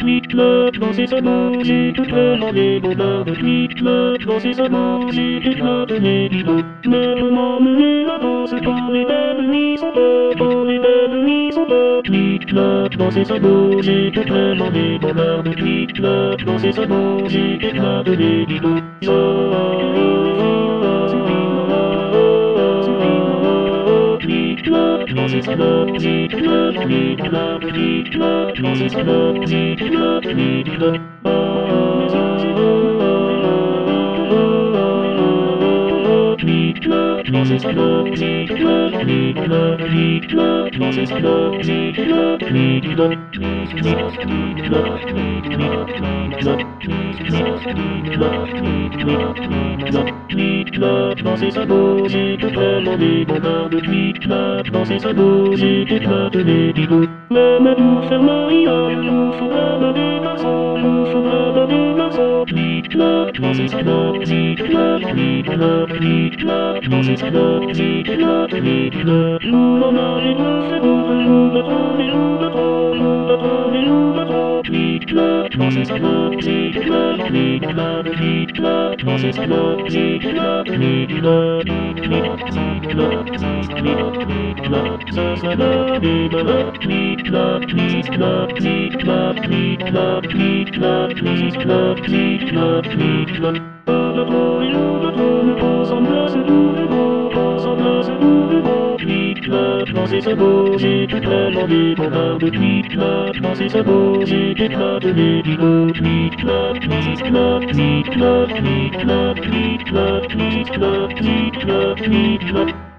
Tweet-Club, danser sa musique, prenant les bonheurs de Tweet-Club, danser sa musique, éclat de l'évident. Mais comment mener la danse quand les belles nuits sont belles, quand les belles nuits sont belles. Tweet-Club, danser sa musique, prenant les bonheurs de Tweet-Club, danser sa musique, éclat de l'évident. Danser sa musique, prenant les bonheurs de Tweet-Club, danser sa musique, éclat de l'évident. Danser sa musique, prenant les bonheurs de Tweet-Club, danser sa musique, éclat de l'évident. Tweet-Club, danser sa musique, prenant les bonheurs de Tweet-Club, danser sa musique, éclat de l'évident. Mais nous faire mariage, nous faudra donner garçon, nous faudra donner garçon. Tweet-Club, danser sa musique, prenant les bonheurs de Tweet-Club, danser sa musique, éclat de l'évident. Nous l'en arrivons, c'est bon, nous l'attendons, nous l'attendons, nous l'attendons, nous l'attendons. Tweet-Club, danser sa musique, prenant les bonheurs de Tweet-Club, danser sa musique, éclat de l'évident. Danser sa musique, prenant les bonheurs de Tweet-Club, danser sa musique, éclat de l'évident. Tweet-Club, danser sa musique, Tweet-Club, Tweet-Club, Tweet-Club, Tweet-Club, Tweet-Club, Tweet-Club.